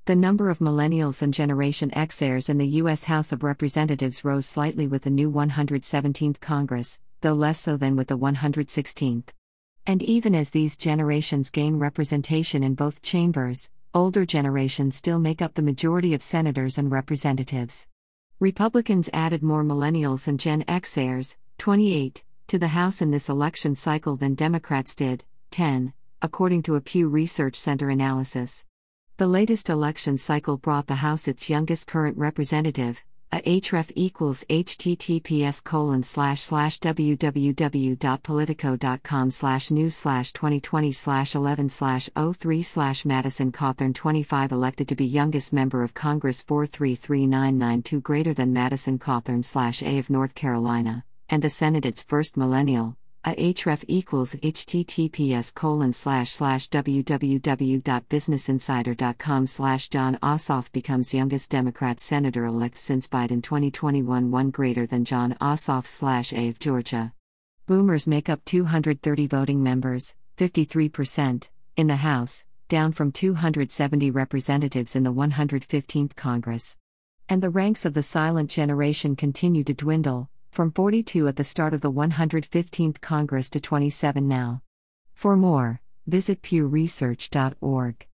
The number of millennials and Generation X heirs in the U.S. House of Representatives rose slightly with the new 117th Congress, though less so than with the 116th. And even as these generations gain representation in both chambers, older generations still make up the majority of senators and representatives. Republicans added more millennials and Gen X heirs, 28, to the House in this election cycle than Democrats did, 10, according to a Pew Research Center analysis. The latest election cycle brought the House its youngest current representative, a href equals https://www.politico.com/news/2020/11/03/Madison Cawthorn 25 elected to be youngest member of Congress 433992 greater than Madison Cawthorn/A of North Carolina, and the Senate its first millennial. A href equals https://www.businessinsider.com/Jon Ossoff becomes youngest Democrat senator-elect since Biden 2021 one greater than Jon Ossoff/A of Georgia. Boomers make up 230 voting members, 53%, in the House, down from 270 representatives in the 115th Congress. And the ranks of the silent generation continue to dwindle, from 42 at the start of the 115th Congress to 27 now. For more, visit pewresearch.org.